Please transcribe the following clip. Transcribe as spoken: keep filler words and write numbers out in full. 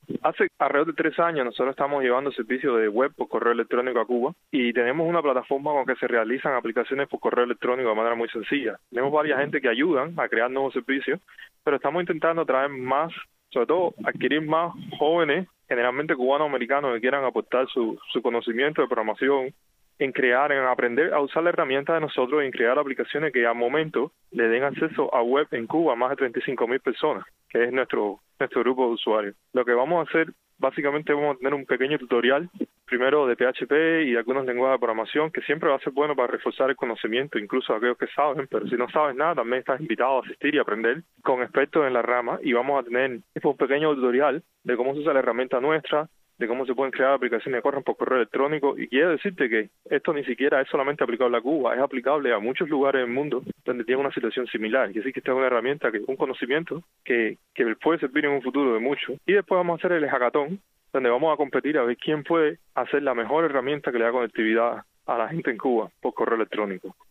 Hace alrededor de tres años nosotros estamos llevando servicios de web por correo electrónico a Cuba y tenemos una plataforma con que se realizan aplicaciones por correo electrónico de manera muy sencilla. Tenemos varias gente que ayudan a crear nuevos servicios, pero estamos intentando traer más, sobre todo adquirir más jóvenes, generalmente cubanos-americanos, que quieran aportar su, su conocimiento de programación en crear, en aprender a usar la herramienta de nosotros, en crear aplicaciones que al momento le den acceso a web en Cuba a más de treinta y cinco mil personas, que es nuestro nuestro grupo de usuarios. Lo que vamos a hacer, básicamente vamos a tener un pequeño tutorial, primero de P H P y de algunos lenguajes de programación, que siempre va a ser bueno para reforzar el conocimiento, incluso aquellos que saben, pero si no sabes nada, también estás invitado a asistir y aprender con expertos en la rama, y vamos a tener un pequeño tutorial de cómo se usa la herramienta nuestra, de cómo se pueden crear aplicaciones que corren por correo electrónico, y quiero decirte que esto ni siquiera es solamente aplicable a Cuba, es aplicable a muchos lugares del mundo donde tiene una situación similar, y así que esta es una herramienta, que un conocimiento que, que puede servir en un futuro de mucho. Y después vamos a hacer el hackathon, donde vamos a competir a ver quién puede hacer la mejor herramienta que le da conectividad a la gente en Cuba por correo electrónico.